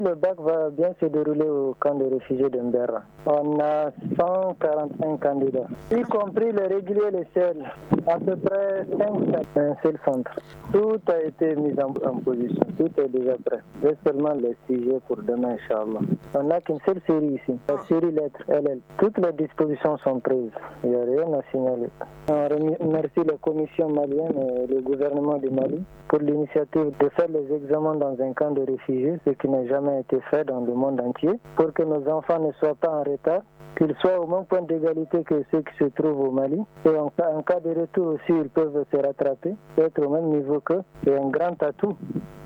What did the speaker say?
Le bac va bien se dérouler au camp de réfugiés de Mberra. On a 145 candidats, y compris les réguliers et les seuls, à peu près 5 un seul centre. Tout a été mis en position, tout est déjà prêt. C'est seulement les sujets pour demain, Inch'Allah. On n'a qu'une seule série ici, la série lettres LL. Toutes les dispositions sont prises, il n'y a rien à signaler. On remercie la commission malienne et le gouvernement du Mali pour l'initiative de faire les examens dans un camp de réfugiés, ce qui n'a jamais été fait dans le monde entier, pour que nos enfants ne soient pas en retard, qu'ils soient au même point d'égalité que ceux qui se trouvent au Mali. Et en cas de retour aussi, ils peuvent se rattraper, être au même niveau qu'eux. C'est un grand atout